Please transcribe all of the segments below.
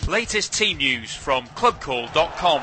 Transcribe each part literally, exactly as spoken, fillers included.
Latest team news from club call dot com.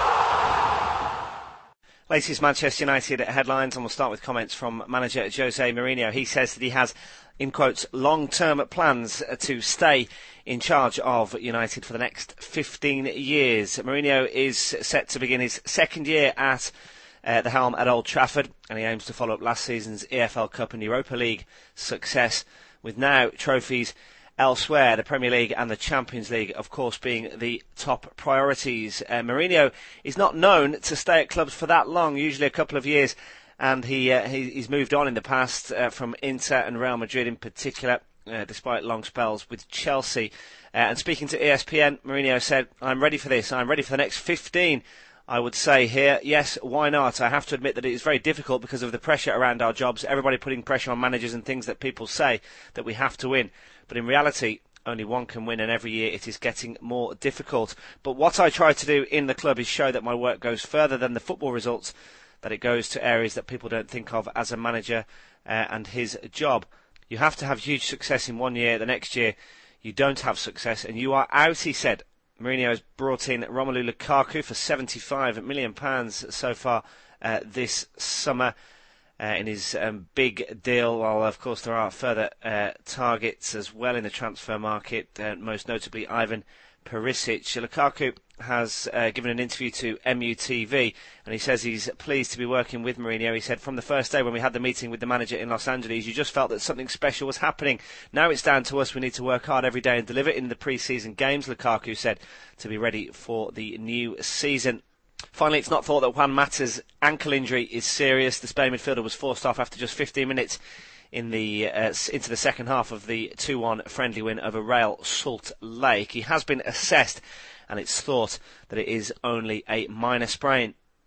Latest Manchester United headlines, and we'll start with comments from manager Jose Mourinho. He says that he has, in quotes, long-term plans to stay in charge of United for the next fifteen years. Mourinho is set to begin his second year at uh, the helm at Old Trafford, and he aims to follow up last season's E F L Cup and Europa League success with now trophies elsewhere, the Premier League and the Champions League, of course, being the top priorities. Uh, Mourinho is not known to stay at clubs for that long, usually a couple of years, and he, uh, he he's moved on in the past uh, from Inter and Real Madrid in particular, uh, despite long spells with Chelsea. Uh, and speaking to E S P N, Mourinho said, "I'm ready for this. I'm ready for the next fifteen. I would say here, yes, why not? I have to admit that it is very difficult because of the pressure around our jobs, everybody putting pressure on managers and things that people say that we have to win. But in reality, only one can win, and every year it is getting more difficult. But what I try to do in the club is show that my work goes further than the football results, that it goes to areas that people don't think of as a manager uh, and his job. You have to have huge success in one year, the next year you don't have success and you are out," he said. Mourinho has brought in Romelu Lukaku for seventy-five million pounds so far uh, this summer uh, in his um, big deal, while of course there are further uh, targets as well in the transfer market, uh, most notably Ivan Perisic. Lukaku has uh, given an interview to M U T V and he says he's pleased to be working with Mourinho. He said, "From the first day when we had the meeting with the manager in Los Angeles, you just felt that something special was happening. Now it's down to us. We need to work hard every day and deliver in the pre-season games," Lukaku said, to be ready for the new season. Finally, it's not thought that Juan Mata's ankle injury is serious. The Spain midfielder was forced off after just fifteen minutes in the uh, into the second half of the two one friendly win over Real Salt Lake. He has been assessed, and it's thought that it is only a minor sprain.